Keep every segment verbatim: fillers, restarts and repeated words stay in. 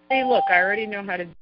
Hey, look, I already know how to.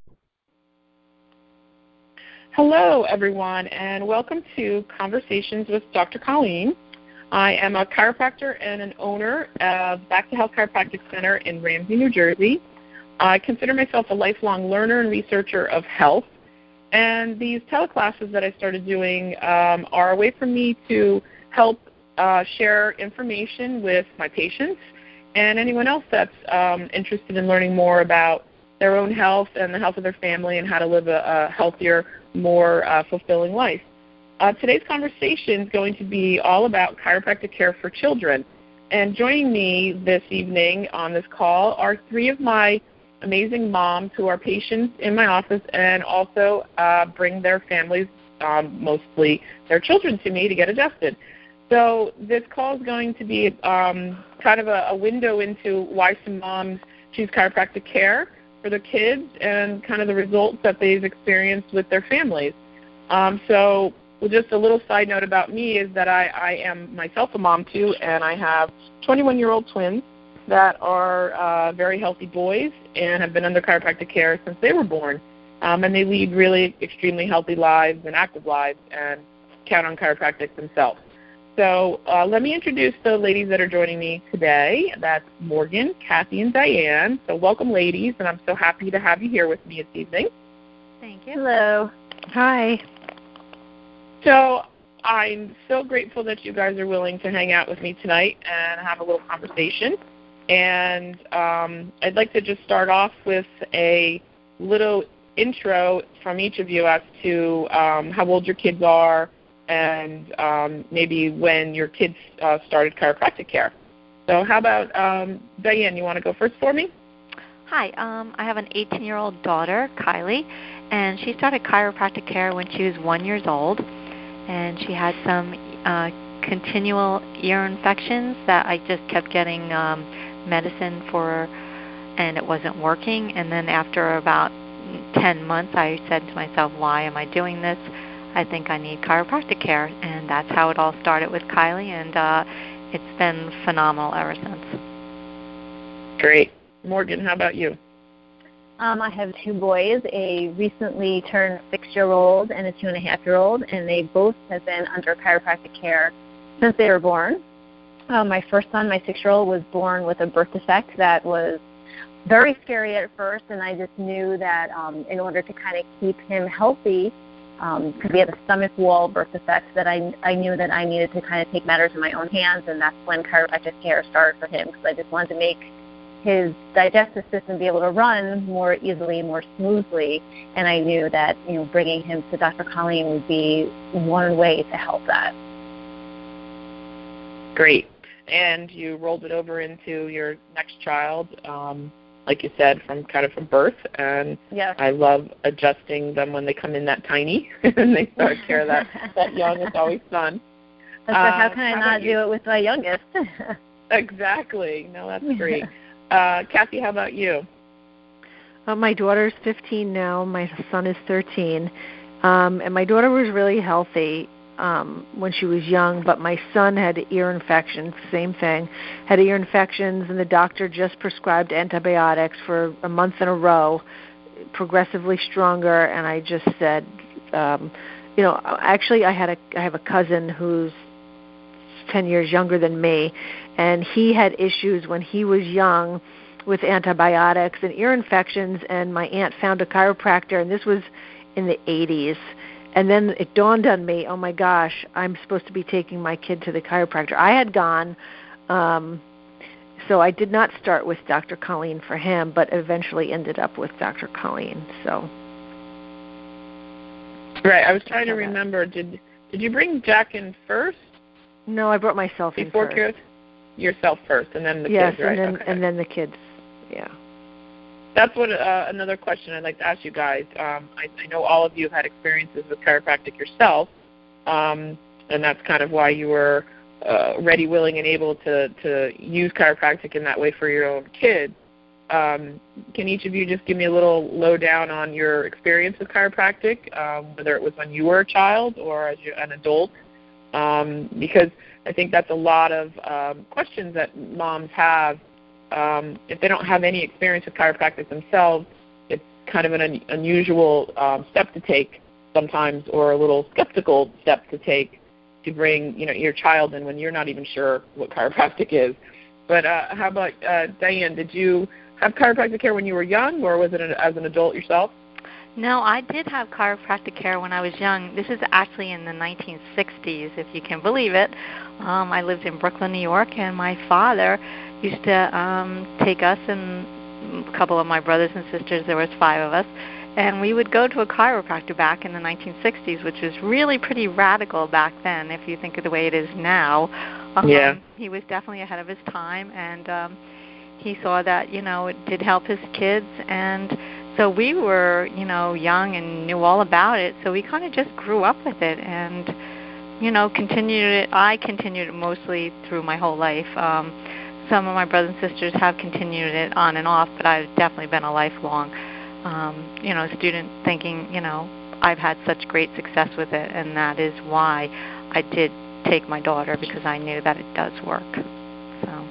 Hello, everyone, and welcome to Conversations with Doctor Colleen. I am a chiropractor and an owner of Back to Health Chiropractic Center in Ramsey, New Jersey. I consider myself a lifelong learner and researcher of health, and these teleclasses that I started doing um, are a way for me to help uh, share information with my patients and anyone else that's um, interested in learning more about their own health and the health of their family and how to live a, a healthier, more uh, fulfilling life. Uh, today's conversation is going to be all about chiropractic care for children. And joining me this evening on this call are three of my amazing moms who are patients in my office and also uh, bring their families, um, mostly their children, to me to get adjusted. So this call is going to be um, kind of a, a window into why some moms choose chiropractic care for their kids and kind of the results that they've experienced with their families. Um, so well, just a little side note about me is that I, I am myself a mom too, and I have twenty-one-year-old twins that are uh, very healthy boys and have been under chiropractic care since they were born. Um, and they lead really extremely healthy lives and active lives and count on chiropractic themselves. So uh, let me introduce the ladies that are joining me today. That's Morgan, Kathy, and Diane. So welcome, ladies, and I'm so happy to have you here with me this evening. Thank you. Hello. Hi. So I'm so grateful that you guys are willing to hang out with me tonight and have a little conversation. And um, I'd like to just start off with a little intro from each of you as to um, how old your kids are, and um, maybe when your kids uh, started chiropractic care. So how about, um, Diane, you want to go first for me? Hi. Um, I have an eighteen-year-old daughter, Kylie, and she started chiropractic care when she was one year old, and she had some uh, continual ear infections that I just kept getting um, medicine for, and it wasn't working. And then after about ten months, I said to myself, why am I doing this? I think I need chiropractic care, and that's how it all started with Kylie, and uh, it's been phenomenal ever since. Great. Morgan, how about you? Um, I have two boys, a recently turned six-year-old and a two-and-a-half-year-old, and they both have been under chiropractic care since they were born. Um, my first son, my six-year-old, was born with a birth defect that was very scary at first, and I just knew that um, in order to kind of keep him healthy, because um, he had a stomach wall birth defect, that I, I knew that I needed to kind of take matters in my own hands, and that's when chiropractic care started for him, because I just wanted to make his digestive system be able to run more easily, more smoothly, and I knew that, you know, bringing him to Doctor Colleen would be one way to help that. Great. And you rolled it over into your next child, um, like you said, from kind of from birth, and yes. I love adjusting them when they come in that tiny and they start care that, that young. It's always fun. So uh, how can I how not do it with my youngest? Exactly. No, that's great. Uh, Kathy, how about you? Uh, my daughter's fifteen now. My son is thirteen. Um, and my daughter was really healthy um, when she was young, but my son had ear infections, same thing, had ear infections, and the doctor just prescribed antibiotics for a month in a row, progressively stronger, and I just said, um, you know, actually I had a, I have a cousin who's ten years younger than me, and he had issues when he was young with antibiotics and ear infections, and my aunt found a chiropractor, and this was in the eighties. And then it dawned on me, oh my gosh, I'm supposed to be taking my kid to the chiropractor. I had gone, um, so I did not start with Doctor Colleen for him, but eventually ended up with Doctor Colleen. So, right, I was trying to remember, did did you bring Jack in first? No, I brought myself in Before first. kids? Yourself first, and then the yes, kids, right? and then okay. and then the kids, yeah. That's what uh, another question I'd like to ask you guys. Um, I, I know all of you have had experiences with chiropractic yourself, um, and that's kind of why you were uh, ready, willing, and able to, to use chiropractic in that way for your own kids. Um, can each of you just give me a little lowdown on your experience with chiropractic, um, whether it was when you were a child or as you, an adult? Um, because I think that's a lot of um, questions that moms have um, if they don't have any experience with chiropractic themselves, it's kind of an un- unusual um, step to take sometimes, or a little skeptical step to take to bring, you know, your child in when you're not even sure what chiropractic is. But uh, how about uh, Diane? Did you have chiropractic care when you were young, or was it an, as an adult yourself? No, I did have chiropractic care when I was young. This is actually in the nineteen sixties, if you can believe it. Um, I lived in Brooklyn, New York, and my father used to um, take us and a couple of my brothers and sisters, there was five of us, and we would go to a chiropractor back in the nineteen sixties, which was really pretty radical back then, if you think of the way it is now. Um, yeah. He was definitely ahead of his time, and um, he saw that, you know, it did help his kids, and so we were, you know, young and knew all about it, so we kind of just grew up with it and, you know, continued it. I continued it mostly through my whole life. Um, some of my brothers and sisters have continued it on and off, but I've definitely been a lifelong, um, you know, student thinking, you know, I've had such great success with it, and that is why I did take my daughter, because I knew that it does work. So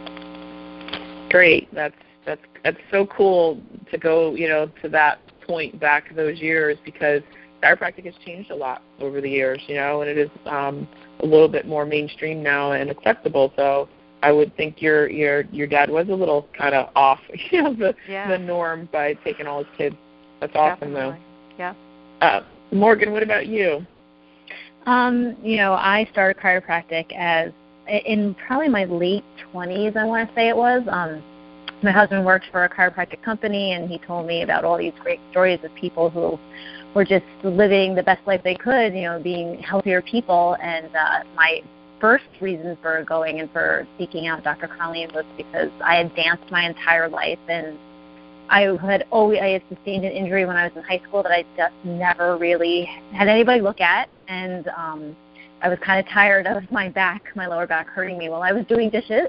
great. That's that's that's so cool to go, you know, to that point back those years, because chiropractic has changed a lot over the years, you know, and it is um, a little bit more mainstream now and acceptable. So I would think your your your dad was a little kind of off, you know, the yeah. the norm by taking all his kids. That's awesome, Definitely. though. Yeah. Uh, Morgan, what about you? Um, you know, I started chiropractic as in probably my late twenties, I want to say it was. Um, my husband worked for a chiropractic company, and he told me about all these great stories of people who were just living the best life they could, you know, being healthier people. And uh, my first reason for going and for seeking out Doctor Colleen was because I had danced my entire life, and I had always I had sustained an injury when I was in high school that I just never really had anybody look at, and um, I was kind of tired of my back, my lower back hurting me while I was doing dishes.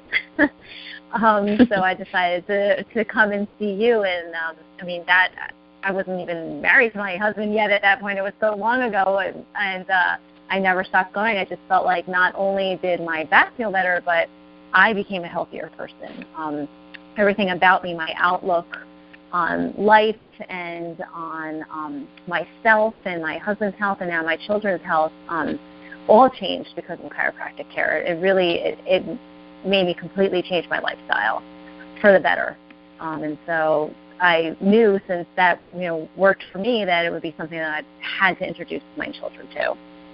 um, so I decided to to come and see you, and um, I mean that I wasn't even married to my husband yet at that point. It was so long ago, and, and uh, I never stopped going. I just felt like not only did my back feel better, but I became a healthier person. Um, everything about me, my outlook on life and on um, myself and my husband's health and now my children's health, um, all changed because of chiropractic care. It really, it, it made me completely change my lifestyle for the better. Um, and so I knew, since that, you know, worked for me, that it would be something that I had to introduce my children to.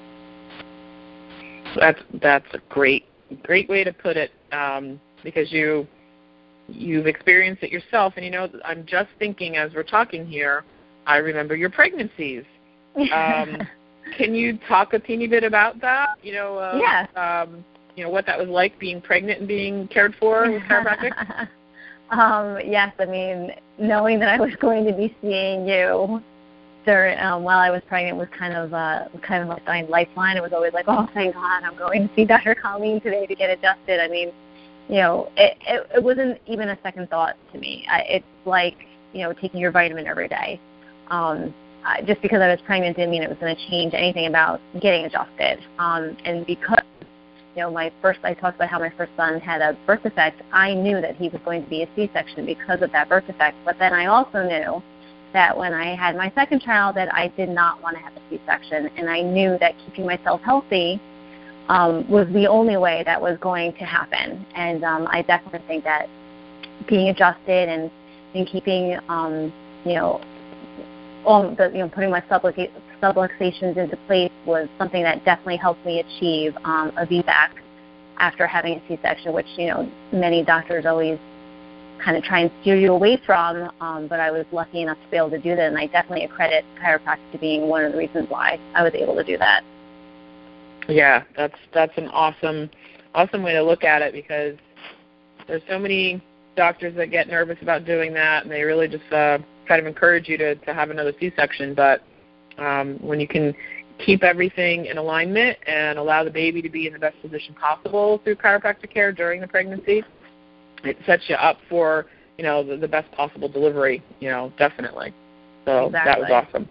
That's that's a great great way to put it, um, because you you've experienced it yourself, and you know, I'm just thinking as we're talking here, I remember your pregnancies. Um, can you talk a teeny bit about that? You know, uh, yeah. um, you know what that was like, being pregnant and being cared for with chiropractic. um, yes, I mean, knowing that I was going to be seeing you during um, while I was pregnant was kind of uh, kind of like my lifeline. It was always like, oh, thank God, I'm going to see Doctor Colleen today to get adjusted. I mean, you know, it, it, it wasn't even a second thought to me. I, it's like, you know, taking your vitamin every day. Um, I, just because I was pregnant didn't mean it was going to change anything about getting adjusted. Um, and because, you know, my first, I talked about how my first son had a birth defect, I knew that he was going to be a C-section because of that birth defect. But then I also knew that when I had my second child that I did not want to have a C-section. And I knew that keeping myself healthy Um, was the only way that was going to happen. And um, I definitely think that being adjusted and, and keeping, um, you know, all the, you know, putting my subluxa- subluxations into place was something that definitely helped me achieve um, a V BAC after having a C-section, which, you know, many doctors always kind of try and steer you away from, um, but I was lucky enough to be able to do that, and I definitely accredit chiropractic to being one of the reasons why I was able to do that. Yeah, that's that's an awesome, awesome way to look at it, because there's so many doctors that get nervous about doing that, and they really just uh, kind of encourage you to, to have another C-section. But um, when you can keep everything in alignment and allow the baby to be in the best position possible through chiropractic care during the pregnancy, it sets you up for, you know, the, the best possible delivery, you know, definitely. So exactly. That was awesome.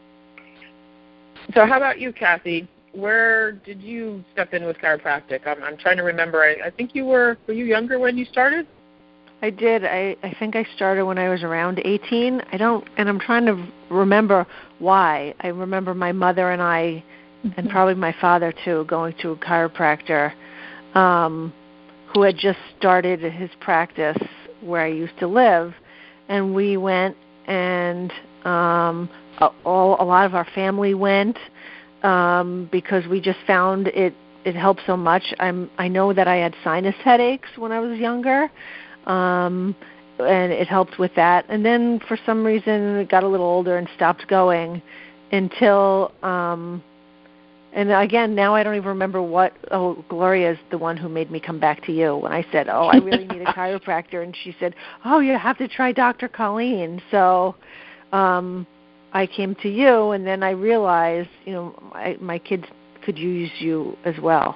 So how about you, Kathy? Where did you step in with chiropractic? I'm, I'm trying to remember. I, I think you were, were you younger when you started? I did. I, I think I started when I was around eighteen. I don't, and I'm trying to remember why. I remember my mother and I, and probably my father too, going to a chiropractor um, who had just started his practice where I used to live, and we went, and um, all a lot of our family went um, because we just found it. It helped so much. I'm. I know that I had sinus headaches when I was younger. Um, and it helped with that. And then for some reason it got a little older and stopped going until, um, and again, now I don't even remember what, oh, Gloria's the one who made me come back to you when I said, oh, I really need a chiropractor. And she said, oh, you have to try Doctor Colleen. So um, I came to you, and then I realized, you know, my, my kids could use you as well.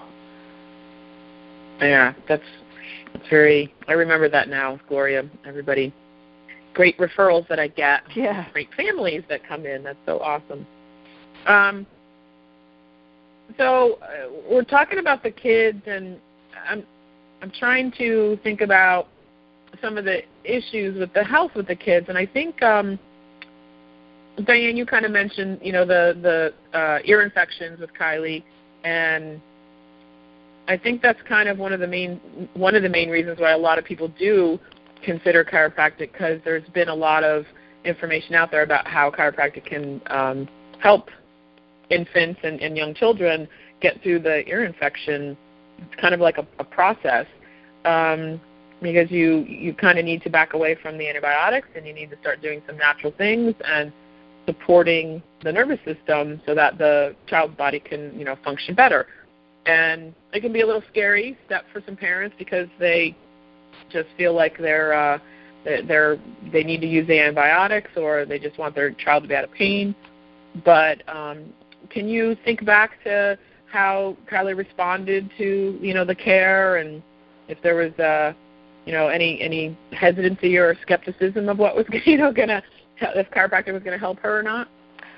Yeah, that's It's very, I remember that now, Gloria. Everybody, great referrals that I get. Yeah. Great families that come in. That's so awesome. Um, so uh, we're talking about the kids, and I'm I'm trying to think about some of the issues with the health with the kids. And I think, um, Diane, you kind of mentioned, you know, the the uh, ear infections with Kylie, and I think that's kind of one of the main one of the main reasons why a lot of people do consider chiropractic, because there's been a lot of information out there about how chiropractic can um, help infants and, and young children get through the ear infection. It's kind of like a, a process um, because you you kind of need to back away from the antibiotics, and you need to start doing some natural things and supporting the nervous system so that the child's body can, you know, function better. And it can be a little scary step for some parents because they just feel like they're uh, they're they need to use the antibiotics, or they just want their child to be out of pain. But um, can you think back to how Kylie responded to, you know, the care, and if there was uh, you know any any hesitancy or skepticism of what was you know gonna if chiropractic was gonna help her or not?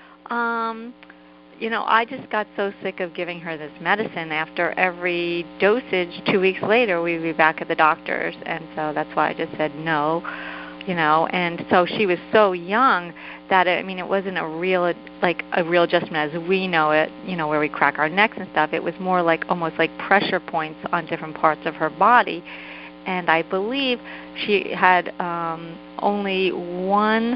Um. You know, I just got so sick of giving her this medicine. After every dosage, two weeks later, we'd be back at the doctor's. And so that's why I just said no, you know. And so she was so young that, it, I mean, it wasn't a real, like, a real adjustment as we know it, you know, where we crack our necks and stuff. It was more like almost like pressure points on different parts of her body. And I believe she had um, only one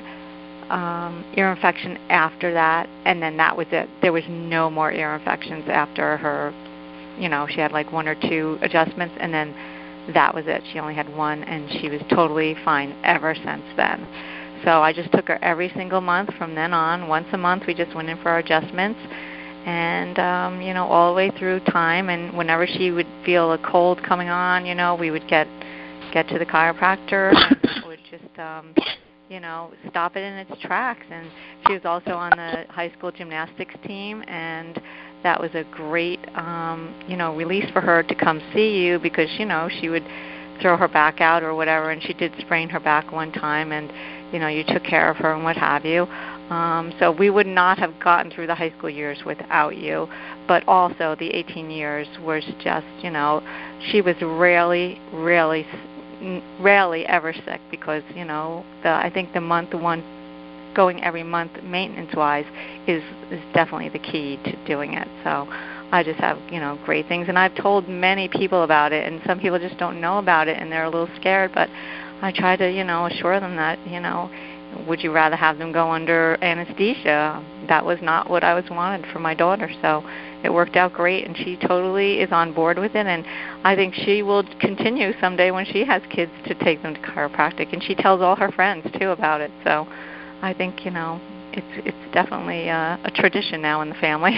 Um, ear infection after that, and then that was it. There was no more ear infections after her, you know, she had like one or two adjustments, and then that was it. She only had one, and she was totally fine ever since then. So I just took her every single month from then on. Once a month, we just went in for our adjustments, and, um, you know, all the way through time, and whenever she would feel a cold coming on, you know, we would get, get to the chiropractor, and it would just, um, you know, stop it in its tracks. And she was also on the high school gymnastics team, and that was a great, um, you know, release for her to come see you, because, you know, she would throw her back out or whatever, and she did sprain her back one time, and, you know, you took care of her and what have you. Um, so we would not have gotten through the high school years without you, but also the eighteen years was just, you know, she was rarely, rarely rarely ever sick, because, you know, the I think the month the one going every month maintenance wise is is definitely the key to doing it. So I just have, you know, great things, and I've told many people about it, and some people just don't know about it and they're a little scared, but I try to, you know, assure them that, you know, would you rather have them go under anesthesia? That was not what I was wanted for my daughter. So it worked out great, and she totally is on board with it, and I think she will continue someday when she has kids to take them to chiropractic, and she tells all her friends, too, about it. So I think, you know, it's it's definitely a, a tradition now in the family.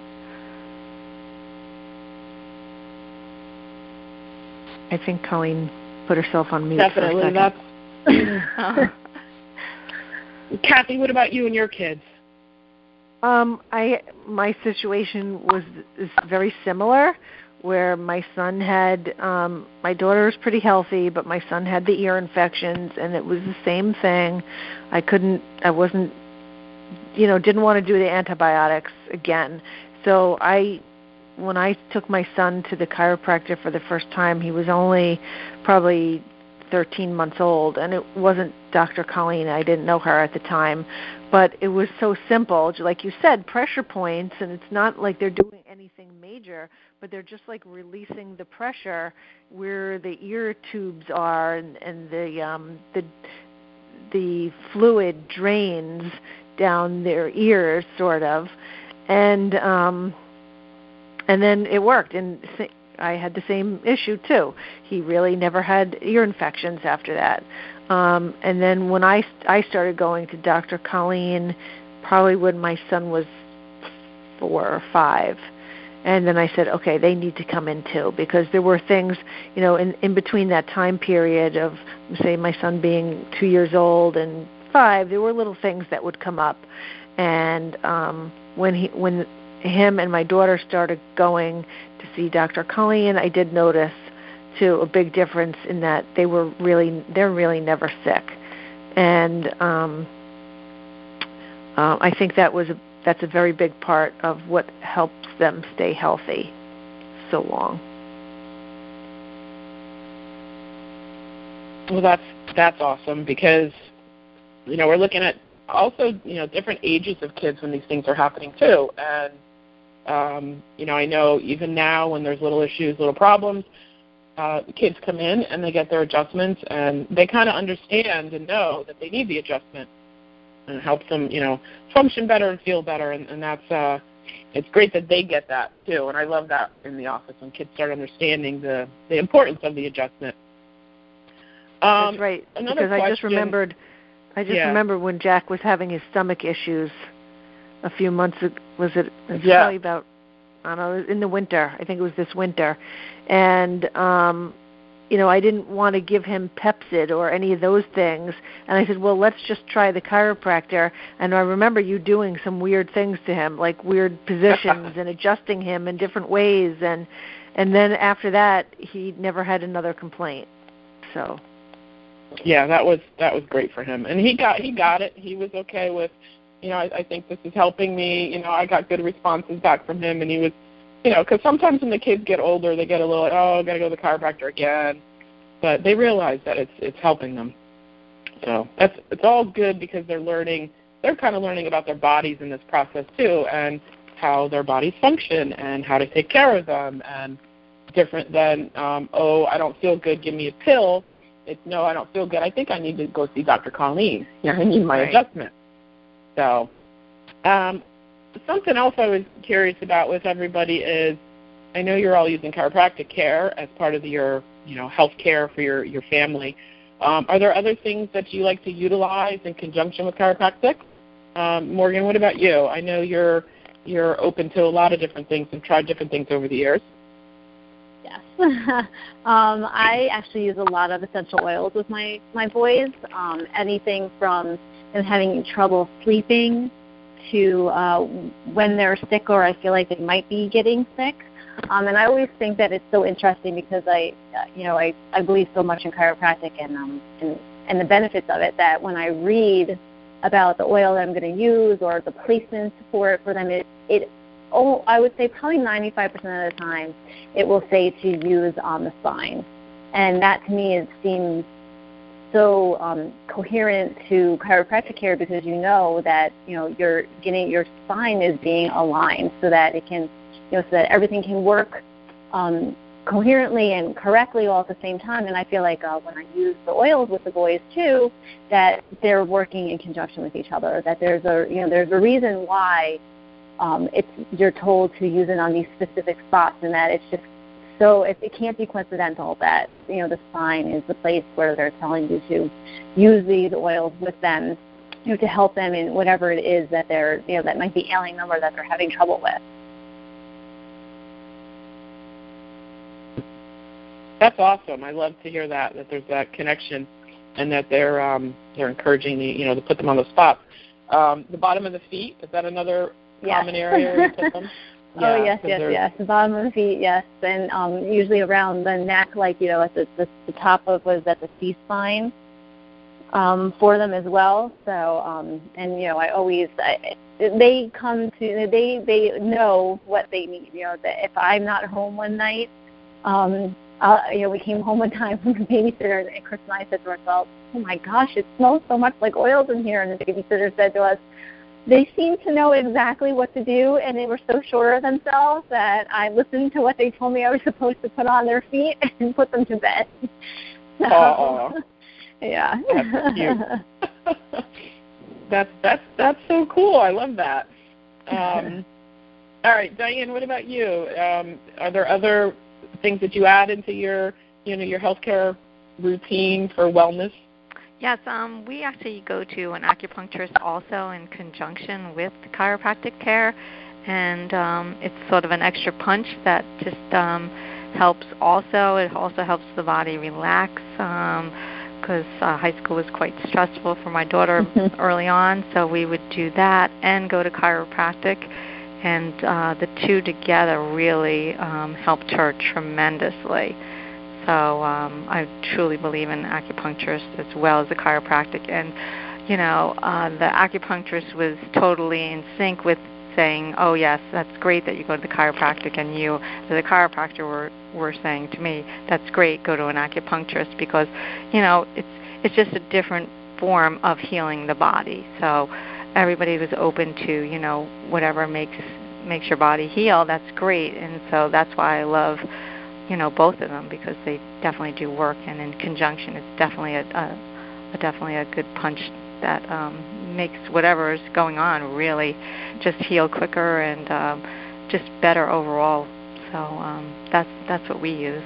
I think Colleen put herself on mute Definitely, for a second. that's... Kathy, what about you and your kids? Um, I my situation was is very similar, where my son had um, my daughter was pretty healthy, but my son had the ear infections, and it was the same thing. I couldn't, I wasn't, you know, didn't want to do the antibiotics again. So I, when I took my son to the chiropractor for the first time, he was only probably thirteen months old, and it wasn't Doctor Colleen. I didn't know her at the time, but it was so simple. Like you said, pressure points, and it's not like they're doing anything major, but they're just like releasing the pressure where the ear tubes are, and, and the um, the the fluid drains down their ears, sort of, and um, and then it worked. And I had the same issue too. He really never had ear infections after that. Um, and then when I, I started going to Doctor Colleen, probably when my son was four or five, and then I said, okay, they need to come in too, because there were things, you know, in, in between that time period of, say, my son being two years old and five, there were little things that would come up. And um, when he, when him and my daughter started going to see Doctor Colleen, I did notice too a big difference in that they were really they're really never sick, and um, uh, I think that was a, that's a very big part of what helps them stay healthy so long. Well, that's that's awesome, because you know we're looking at also you know different ages of kids when these things are happening too, and um, you know I know even now when there's little issues, little problems, uh, the kids come in and they get their adjustments, and they kind of understand and know that they need the adjustment, and it helps them you know function better and feel better, and, and that's uh, it's great that they get that too, and I love that in the office when kids start understanding the the importance of the adjustment. Um, That's right. Another because question, I just remembered, I just yeah. remembered when Jack was having his stomach issues a few months ago. Was it? It was Yeah. probably about, I don't know, in the winter. I think it was this winter, and um, you know, I didn't want to give him Pepcid or any of those things, and I said, well, let's just try the chiropractor. And I remember you doing some weird things to him, like weird positions and adjusting him in different ways, and and then after that, he never had another complaint. So. Yeah, that was that was great for him, and he got he got it. He was okay with, you know, I, I think this is helping me. You know, I got good responses back from him, and he was, you know, because sometimes when the kids get older, they get a little like, oh, I got to go to the chiropractor again, but they realize that it's it's helping them. So that's it's all good because they're learning. They're kind of learning about their bodies in this process too, and how their bodies function, and how to take care of them, and different than um, oh, I don't feel good, give me a pill. It's, no, I don't feel good. I think I need to go see Doctor Colleen. Yeah, I need my right. adjustment. So um, something else I was curious about with everybody is, I know you're all using chiropractic care as part of your, you know, health care for your, your family. Um, are there other things that you like to utilize in conjunction with chiropractic? Um, Morgan, what about you? I know you're you're open to a lot of different things and tried different things over the years. Yes. um, I actually use a lot of essential oils with my, my boys, um, anything from them having trouble sleeping to uh, when they're sick or I feel like they might be getting sick. Um, and I always think that it's so interesting because I, uh, you know, I, I believe so much in chiropractic and, um, and, and the benefits of it that when I read about the oil that I'm going to use or the placements for it for them, it, it Oh, I would say probably ninety-five percent of the time it will say to use on the spine. And that to me it seems so um, coherent to chiropractic care because you know that, you know, you're getting your spine is being aligned so that it can, you know, so that everything can work um, coherently and correctly all at the same time. And I feel like uh, when I use the oils with the boys too, that they're working in conjunction with each other, that there's a, you know, there's a reason why Um, it's you're told to use it on these specific spots, and that it's just so it, it can't be coincidental that you know the spine is the place where they're telling you to use these oils with them, you know, to help them in whatever it is that they're you know that might be ailing them or that they're having trouble with. That's awesome. I love to hear that that there's that connection, and that they're um, they're encouraging the you know to put them on the spot. Um, the bottom of the feet, is that another Yes. common area where you put them? Yeah, oh, yes, yes, there's... yes. The bottom of the feet, yes. And um, usually around the neck, like, you know, at the, the, the top of, was at the C-spine um, for them as well. So, um, and, you know, I always, I, they come to, they they know what they need. You know, that if I'm not home one night, um, uh, you know, we came home one time from the babysitter, and Chris and I said to ourselves, "Oh my gosh, it smells so much like oils in here." And the babysitter said to us, "They seem to know exactly what to do, and they were so sure of themselves that I listened to what they told me I was supposed to put on their feet and put them to bed." So, Aww. Yeah. That's cute. that's that's that's so cool. I love that. Um, all right, Diane, what about you? Um, are there other things that you add into your you know your healthcare routine for wellness? Yes, um, we actually go to an acupuncturist also in conjunction with chiropractic care, and um, it's sort of an extra punch that just um, helps also. It also helps the body relax because um, uh, high school was quite stressful for my daughter early on, so we would do that and go to chiropractic, and uh, the two together really um, helped her tremendously. So um, I truly believe in acupuncturists as well as the chiropractic. And, you know, uh, the acupuncturist was totally in sync with saying, oh, yes, that's great that you go to the chiropractic. And you, the chiropractor, were, were saying to me, that's great, go to an acupuncturist because, you know, it's it's just a different form of healing the body. So everybody was open to, you know, whatever makes makes your body heal, that's great. And so that's why I love you know, both of them because they definitely do work, and in conjunction, it's definitely a, a, a definitely a good punch that um, makes whatever is going on really just heal quicker and um, just better overall. So um, that's that's what we use.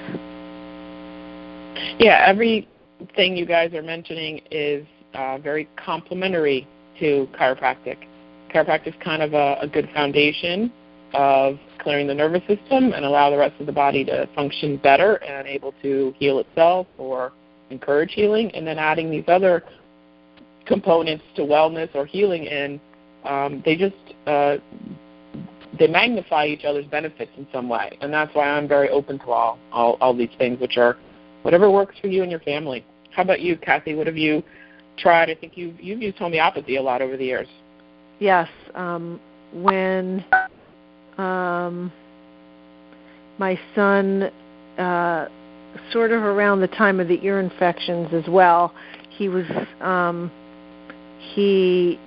Yeah, everything you guys are mentioning is uh, very complementary to chiropractic. Chiropractic is kind of a, a good foundation of clearing the nervous system and allow the rest of the body to function better and able to heal itself or encourage healing, and then adding these other components to wellness or healing in, um, they just uh, they magnify each other's benefits in some way, and that's why I'm very open to all, all, all these things, which are whatever works for you and your family. How about you, Kathy? What have you tried? I think you've, you've used homeopathy a lot over the years. Yes. Um, when... Um, my son, uh, sort of around the time of the ear infections as well, he was, um, he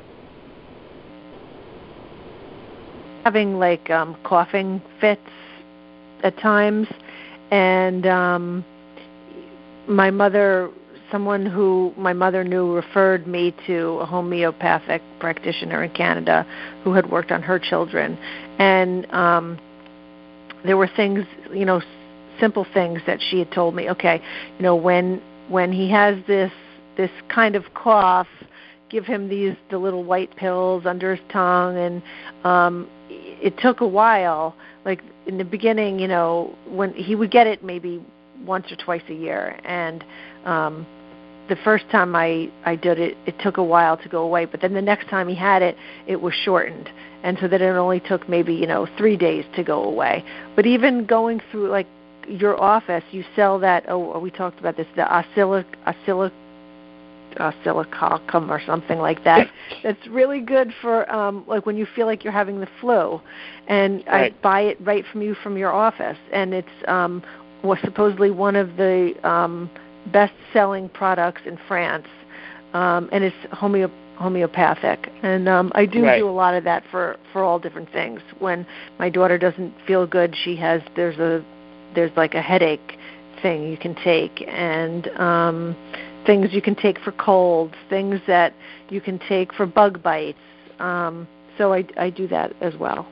having like um, coughing fits at times, and um, my mother, someone who my mother knew referred me to a homeopathic practitioner in Canada who had worked on her children. And um, there were things, you know, simple things that she had told me. Okay, you know, when when he has this this kind of cough, give him these the little white pills under his tongue. And um, it took a while. Like in the beginning, you know, when he would get it maybe once or twice a year, and um, the first time I, I did it, it took a while to go away. But then the next time he had it, it was shortened. And so that it only took maybe, you know, three days to go away. But even going through, like, your office, you sell that, oh, we talked about this, the oscillic, oscillic, oscillococcum or something like that. That's really good for, um, like, when you feel like you're having the flu. And Right. I buy it right from you from your office. And it's um, was supposedly one of the um, best-selling products in France. Um, and it's homeopathic. homeopathic and um, I do right. do a lot of that for, for all different things. When my daughter doesn't feel good, she has there's a there's like a headache thing you can take, and um, things you can take for colds, things that you can take for bug bites. Um, so I, I do that as well.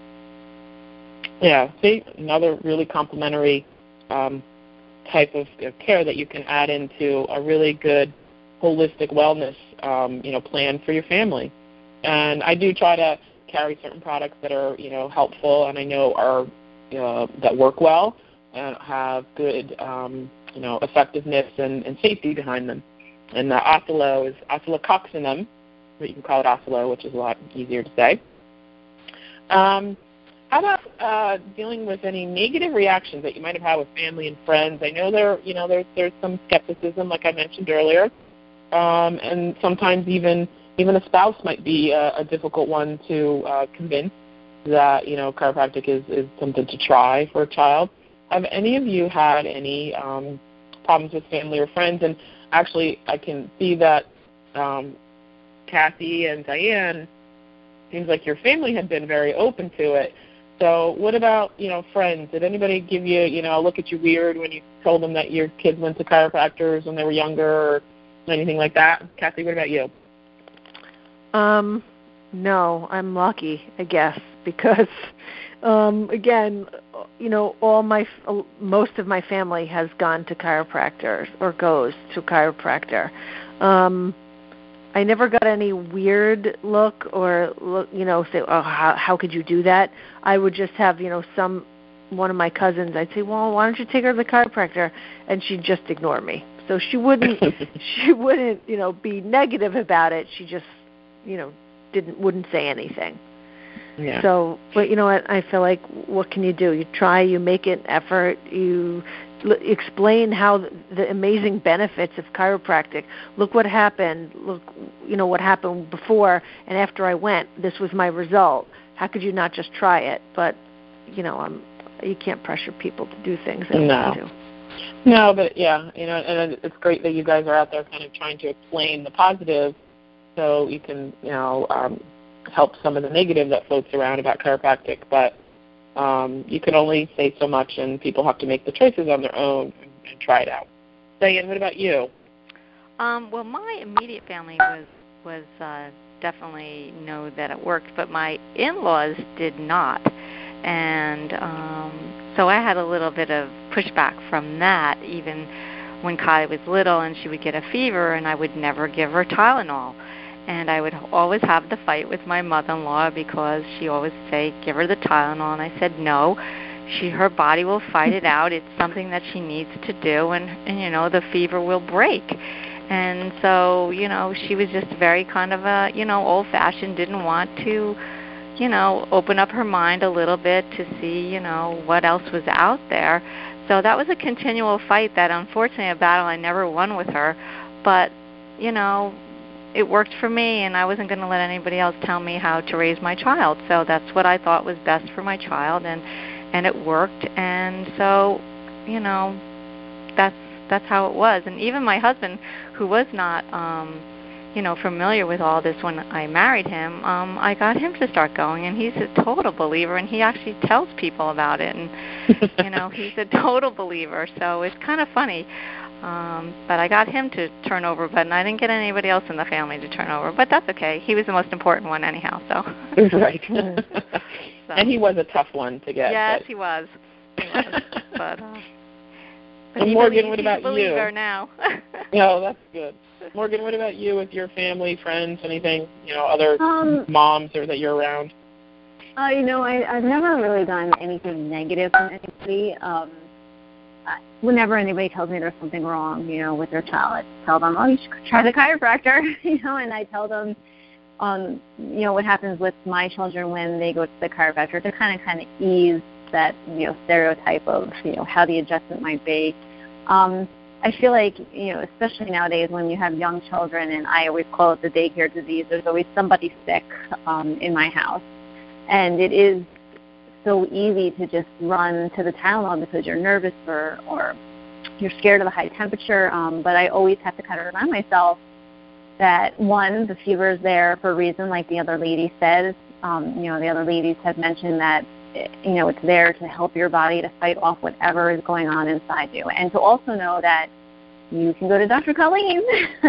Yeah, see, another really complementary um, type of, of care that you can add into a really good holistic wellness, um, you know, plan for your family. And I do try to carry certain products that are, you know, helpful and I know are uh, that work well and have good, um, you know, effectiveness and, and safety behind them. And the Oscillo is oscillococcinum, but you can call it Oscillo, which is a lot easier to say. Um, how about uh, dealing with any negative reactions that you might have had with family and friends? I know there, you know, there's there's some skepticism, like I mentioned earlier. Um, and sometimes even even a spouse might be a, a difficult one to uh, convince that, you know, chiropractic is, is something to try for a child. have any of you had any um, problems with family or friends? And actually, I can see that um, Kathy and Diane, seems like your family had been very open to it. So what about, you know, friends? Did anybody give you, you know, look at you weird when you told them that your kids went to chiropractors when they were younger or anything like that? Kathy, what about you? Um, no, I'm lucky, I guess, because, um, again, you know, all my, most of my family has gone to chiropractors or goes to chiropractor. Um, I never got any weird look or, look, you know, say, oh, how, how could you do that? I would just have, you know, some, one of my cousins, I'd say, well, why don't you take her to the chiropractor? And she'd just ignore me. So she wouldn't, she wouldn't, you know, be negative about it. She just, you know, didn't, wouldn't say anything. Yeah. So, but you know what? I feel like, what can you do? You try, you make an effort, you l- explain how the, the amazing benefits of chiropractic. Look what happened. Look, you know, what happened before and after I went. This was my result. How could you not just try it? But, you know, I'm, you can't pressure people to do things they don't no. want to. No, but yeah, you know, and it's great that you guys are out there kind of trying to explain the positive so you can, you know, um, help some of the negative that floats around about chiropractic. But um, you can only say so much, and people have to make the choices on their own and, and try it out. Diane, what about you? Um, well, my immediate family was was uh, definitely know that it worked, but my in-laws did not, and um, so I had a little bit of pushback from that. Even when Kylie was little, and she would get a fever, and I would never give her Tylenol. And I would always have the fight with my mother-in-law because she always say, give her the Tylenol. And I said, no, she, her body will fight it out. It's something that she needs to do, and, and, you know, the fever will break. And so, you know, she was just very kind of a, you know, old-fashioned, didn't want to, you know, open up her mind a little bit to see, you know, what else was out there. So that was a continual fight that, unfortunately, a battle I never won with her. But, you know, it worked for me, and I wasn't going to let anybody else tell me how to raise my child. So that's what I thought was best for my child, and and it worked. And so, you know, that's that's how it was. And even my husband, who was not, um, you know, familiar with all this when I married him, um, I got him to start going, and he's a total believer, and he actually tells people about it. And, you know, he's a total believer. So it's kind of funny. Um, but I got him to turn over, but I didn't get anybody else in the family to turn over. But that's okay. He was the most important one anyhow. So right. so. And he was a tough one to get. Yes, but. he was. He was. but, uh, but and he Morgan, believes, what about he's a believer you? now. No, that's good. Morgan, what about you with your family, friends, anything, you know, other um, moms or that you're around? Uh, you know, I, I've never really done anything negative from anybody. Um, I, whenever anybody tells me there's something wrong, you know, with their child, I tell them, oh, you should try the chiropractor, you know, and I tell them, um, you know, what happens with my children when they go to the chiropractor to kind of kind of ease that, you know, stereotype of, you know, how the adjustment might be. Um, I feel like, you know, especially nowadays when you have young children, and I always call it the daycare disease, there's always somebody sick um, in my house. And it is so easy to just run to the Tylenol because you're nervous or, or you're scared of the high temperature. Um, but I always have to kind of remind myself that, one, the fever is there for a reason, like the other lady says. Um, you know, the other ladies have mentioned that, you know, it's there to help your body to fight off whatever is going on inside you. And to also know that you can go to Doctor Colleen.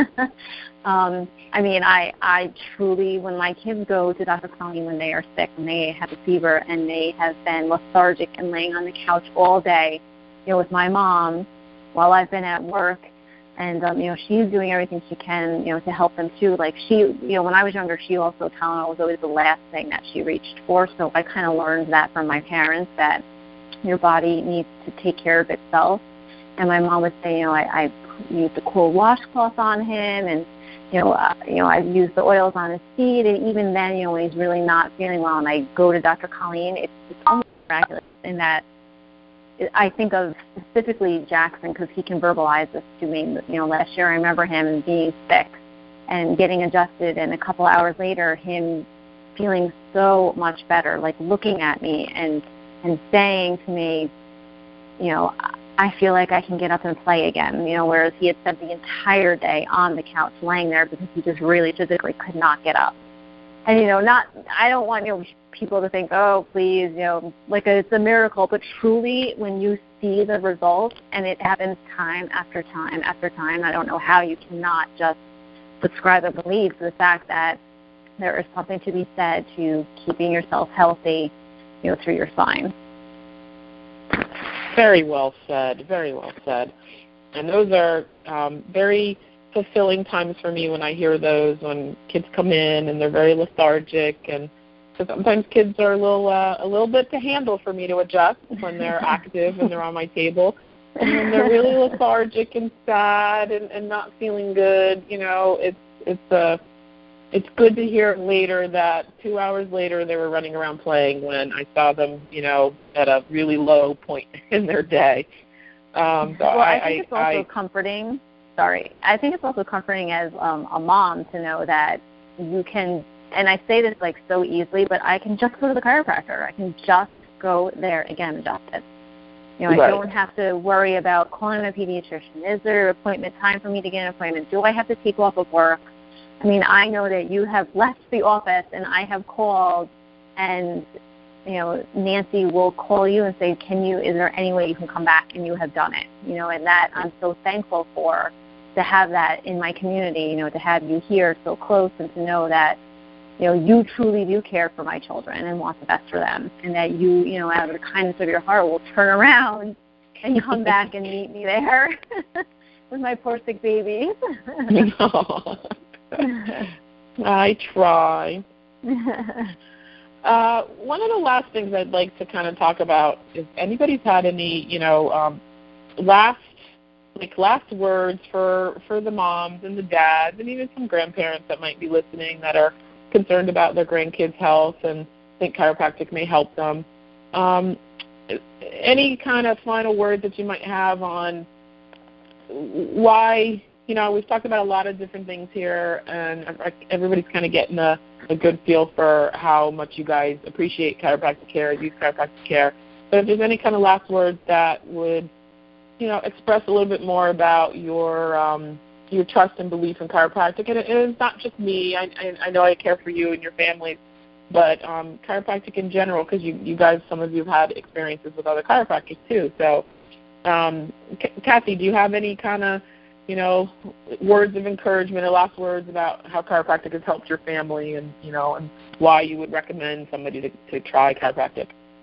um, I mean, I, I truly, when my kids go to Doctor Colleen when they are sick, and they have a fever, and they have been lethargic and laying on the couch all day, you know, with my mom while I've been at work, and, um, you know, she's doing everything she can, you know, to help them too. Like she, you know, when I was younger, she also, Tylenol was always the last thing that she reached for, so I kind of learned that from my parents, that your body needs to take care of itself. And my mom would say, you know, I, I used a cool washcloth on him, and, you know, uh, you know, I've used the oils on his feet, and even then, you know, when he's really not feeling well, and I go to Doctor Colleen, it's, it's almost miraculous in that I think of specifically Jackson because he can verbalize this to me. You know, last year I remember him being sick and getting adjusted, and a couple hours later, him feeling so much better, like looking at me and and saying to me, you know, I feel like I can get up and play again, you know, whereas he had spent the entire day on the couch laying there because he just really physically could not get up. And, you know, not, I don't want, you know, people to think, oh, please, you know, like a, it's a miracle, but truly when you see the results, and it happens time after time after time, I don't know how you cannot just subscribe and believe to the fact that there is something to be said to keeping yourself healthy, you know, through your spine. Very well said. Very well said. And those are um, very fulfilling times for me when I hear those, when kids come in and they're very lethargic, and so sometimes kids are a little uh, a little bit to handle for me to adjust when they're active and they're on my table. And when they're really lethargic and sad and, and not feeling good, you know, it's it's uh, it's good to hear later that two hours later they were running around playing when I saw them, you know, at a really low point in their day. Um, so well, I, I think it's also I, comforting. Sorry, I think it's also comforting as um, a mom to know that you can. And I say this like so easily, but I can just go to the chiropractor. I can just go there again, adjusted. You know, right. I don't have to worry about calling a pediatrician. Is there an appointment time for me to get an appointment? Do I have to take off of work? I mean, I know that you have left the office and I have called, and, you know, Nancy will call you and say, can you, is there any way you can come back? And you have done it, you know, and that I'm so thankful for, to have that in my community, you know, to have you here so close and to know that, you know, you truly do care for my children and want the best for them, and that you, you know, out of the kindness of your heart will turn around and come back and meet me there with my poor sick babies. I try. Uh, one of the last things I'd like to kind of talk about is anybody's had any, you know, um, last like last words for for the moms and the dads and even some grandparents that might be listening that are concerned about their grandkids' health and think chiropractic may help them. Um, any kind of final word that you might have on why, you know, we've talked about a lot of different things here, and everybody's kind of getting a, a good feel for how much you guys appreciate chiropractic care, use chiropractic care. But if there's any kind of last words that would, you know, express a little bit more about your um, your trust and belief in chiropractic. And it is not just me. I, I, I know I care for you and your families, but um, chiropractic in general, because you, you guys, some of you have had experiences with other chiropractors too. So, um, C- Kathy, do you have any kind of, you know, words of encouragement or last words about how chiropractic has helped your family and, you know, and why you would recommend somebody to, to try chiropractic?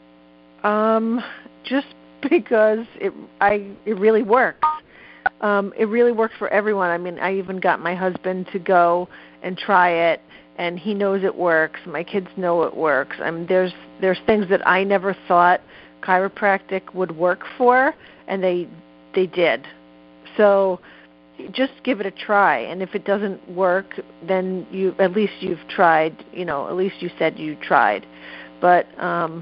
Um, just because it, I, it really works. Um, it really worked for everyone. I mean, I even got my husband to go and try it, and he knows it works. My kids know it works. I mean, there's there's things that I never thought chiropractic would work for, and they they did. So just give it a try, and if it doesn't work, then you at least you've tried. You know, at least you said you tried. But um,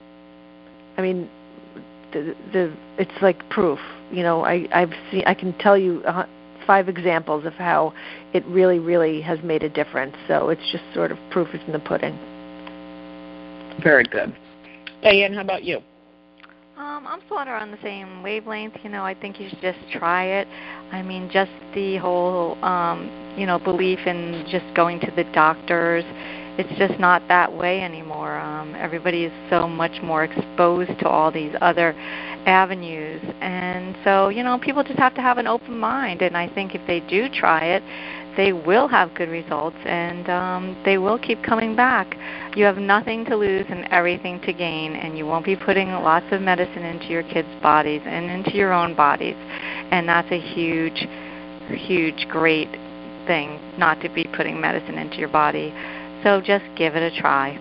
I mean, the the it's like proof. You know, I, I've seen, I can tell you uh, five examples of how it really, really has made a difference. So it's just sort of proof is in the pudding. Very good. Diane, how about you? Um, I'm sort of on the same wavelength. You know, I think you should just try it. I mean, just the whole, um, you know, belief in just going to the doctors. It's just not that way anymore. Um, everybody is so much more exposed to all these other avenues. And so, you know, people just have to have an open mind. And I think if they do try it, they will have good results, and um, they will keep coming back. You have nothing to lose and everything to gain, and you won't be putting lots of medicine into your kids' bodies and into your own bodies. And that's a huge, huge, great thing, not to be putting medicine into your body. So just give it a try.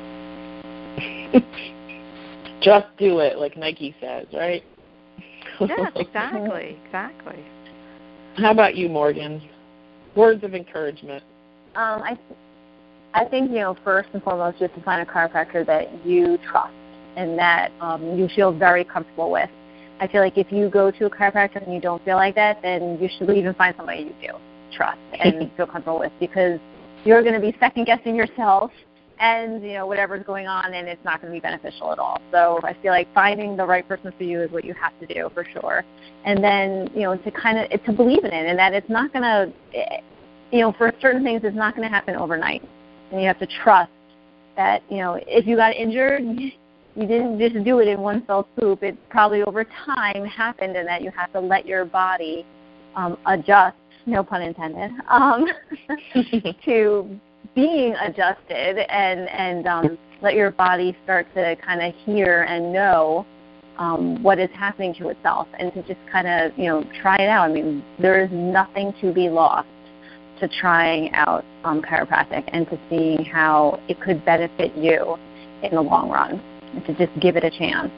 Just do it, like Nike says, right? Yes, exactly, exactly. How about you, Morgan? Words of encouragement. Um, I, I think, you know, first and foremost, just to find a chiropractor that you trust and that um, you feel very comfortable with. I feel like if you go to a chiropractor and you don't feel like that, then you should leave and find somebody you do trust and feel comfortable with, because you're going to be second-guessing yourself and, you know, whatever's going on, and it's not going to be beneficial at all. So I feel like finding the right person for you is what you have to do for sure. And then, you know, to kind of, to believe in it, and that it's not going to, you know, for certain things, it's not going to happen overnight. And you have to trust that, you know, if you got injured, you didn't just do it in one fell swoop. It probably over time happened, and that you have to let your body um, adjust, no pun intended, um, to being adjusted, and, and um, let your body start to kind of hear and know um, what is happening to itself, and to just kind of, you know, try it out. I mean, there is nothing to be lost to trying out um, chiropractic and to seeing how it could benefit you in the long run, and to just give it a chance.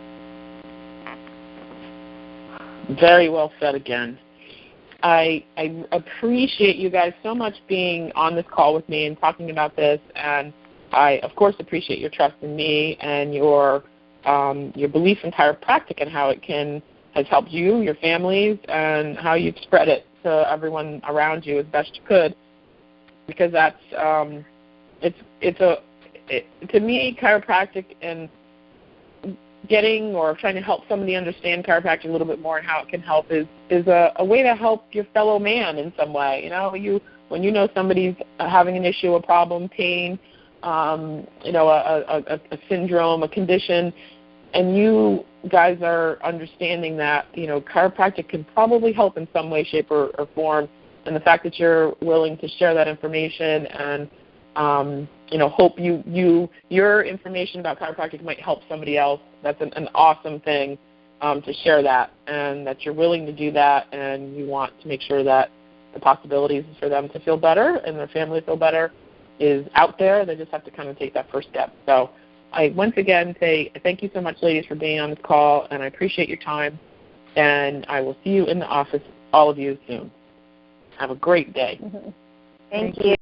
Very well said again. I, I appreciate you guys so much being on this call with me and talking about this, and I, of course, appreciate your trust in me and your um, your belief in chiropractic and how it can has helped you, your families, and how you've spread it to everyone around you as best you could. Because that's um, it's it's a it, to me, chiropractic and getting or trying to help somebody understand chiropractic a little bit more and how it can help is is a, a way to help your fellow man in some way. You know, you when you know somebody's having an issue, a problem, pain, um, you know, a, a, a syndrome, a condition, and you guys are understanding that, you know, chiropractic can probably help in some way, shape, or, or form, and the fact that you're willing to share that information and um, you know, hope you, you your information about chiropractic might help somebody else. That's an, an awesome thing um, to share that, and that you're willing to do that, and you want to make sure that the possibilities for them to feel better and their family to feel better is out there. They just have to kind of take that first step. So I once again say thank you so much, ladies, for being on this call, and I appreciate your time, and I will see you in the office, all of you, soon. Have a great day. Mm-hmm. Thank you.